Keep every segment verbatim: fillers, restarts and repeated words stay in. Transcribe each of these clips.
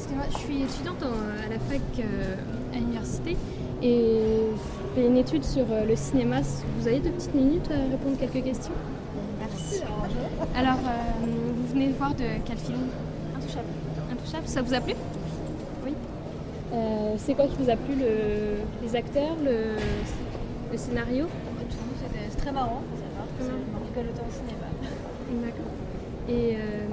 excusez-moi, je suis étudiante en- à la fac euh, à l'université et je fais une étude sur euh, le cinéma. Vous avez deux petites minutes à répondre quelques questions? Merci. Alors, euh, vous venez de voir de quel film? Intouchable. Intouchable, ça vous a plu? Oui. Euh, c'est quoi qui vous a plu? le... Les acteurs, le, le scénario? Tout, c'était c'est très marrant, ça va. C'est on rigole autant au cinéma. D'accord. Et euh,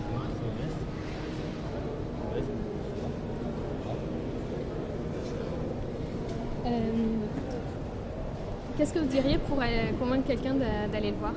euh, qu'est-ce que vous diriez pour euh, convaincre quelqu'un d'a- d'aller le voir?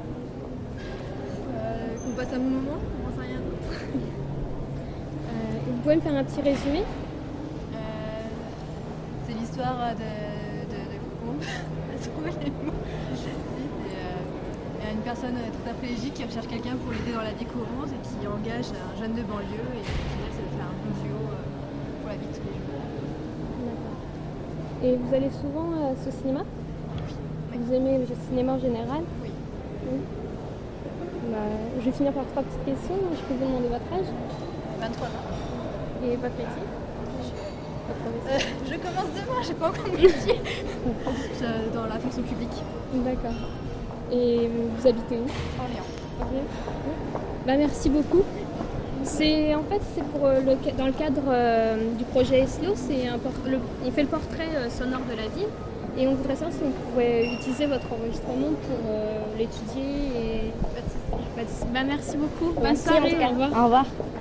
Euh, qu'on passe un bon moment, on pense à rien d'autre. Euh, vous pouvez me faire un petit résumé? Euh, c'est l'histoire de, de, de Coucou. J'ai trouvé les mots. C'est, euh, il y a une personne tétraplégique qui recherche quelqu'un pour l'aider dans la vie courante et qui engage un jeune de banlieue et au final ça va faire un bon duo euh, pour la vie de tous les jours. D'accord. Et vous allez souvent à ce cinéma? Oui. Vous aimez le cinéma en général? Oui. Oui. Bah, je vais finir par trois petites questions. Je peux vous demander votre âge vingt-trois ans. et votre métier? Votre Euh, métier. je commence demain, j'ai pas encore mon métier. Je- dans la fonction publique. D'accord. Et vous habitez où? Orléans. Orléans? Oui. Bah, merci beaucoup. C'est en fait c'est pour euh, le, ca- dans le cadre euh, du projet ESLO, c'est un por- le- on fait le portrait euh, sonore de la ville et on voudrait savoir si on pourrait utiliser votre enregistrement pour euh, l'étudier et Pas de soucis. Pas de- bah, merci beaucoup. Bonne Merci, en soirée. tout cas. Au revoir. Au revoir.